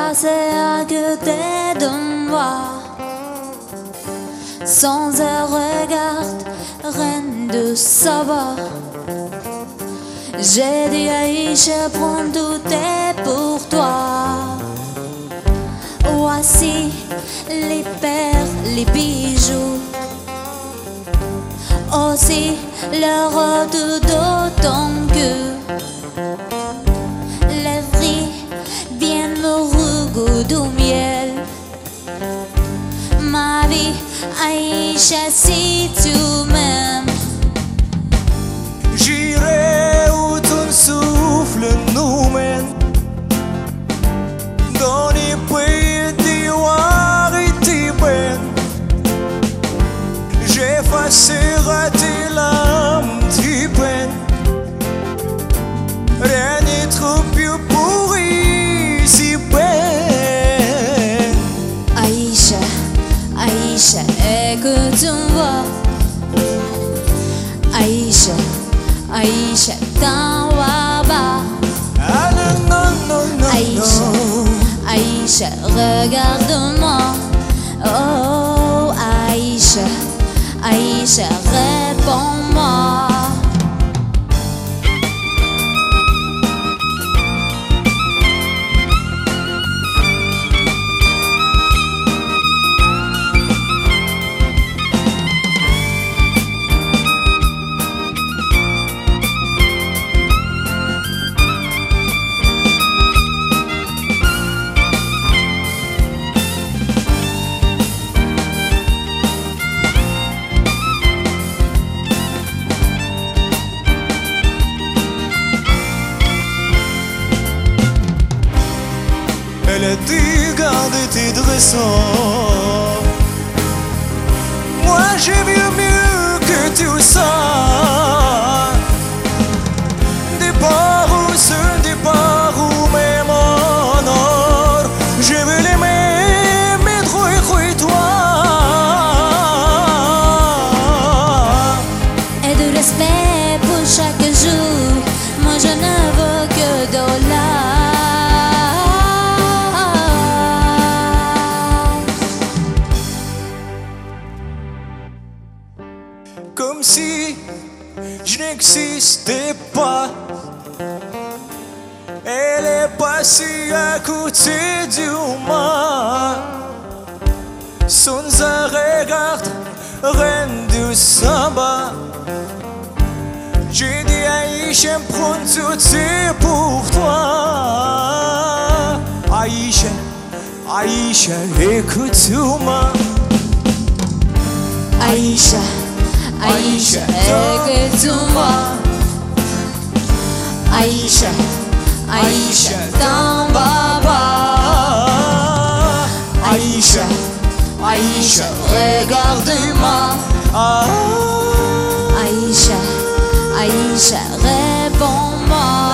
passer à côté de moi sans un regard, reine de savoir. J'ai dit Aïcha, prends tout est pour toi. Voici les perles, les bijoux, aussi le rôde d'autant que les fruits viennent au goût du miel. Ma vie, Aïcha, si tu m'aimes, j'irai où ton souffle nous mène, dans les pays d'ivoire et d'ébène. J'effacerai tes larmes d'ébène. Rien n'est trop vieux pour y peine. Aïcha, Aïcha, écoute-moi. Aïcha, Aïcha, t'en vas bas. Ah non, non, non, non, Aïcha, non. Aïcha, regarde-moi. Oh, Aïcha, Aïcha, réponds-moi. Elle a dû garder tes dressants. Moi j'ai mieux que tout ça. Départ où ce départ où même en or, je veux l'aimer, mais trop et toi. Et de respect pour chaque jour, moi je ne veux que de là. Comme si je n'existais pas. Elle est passée à côté du moi. Sans un regard, reine du samba. J'ai dit Aïcha, prends tout c'est pour toi. Aïcha, Aïcha, écoute-moi. Aïcha, Aïcha, écoute-moi. Aïcha, Aïcha, t'en vas pas. Aïcha, Aïcha, regarde-moi. ah. Aïcha, Aïcha, réponds-moi.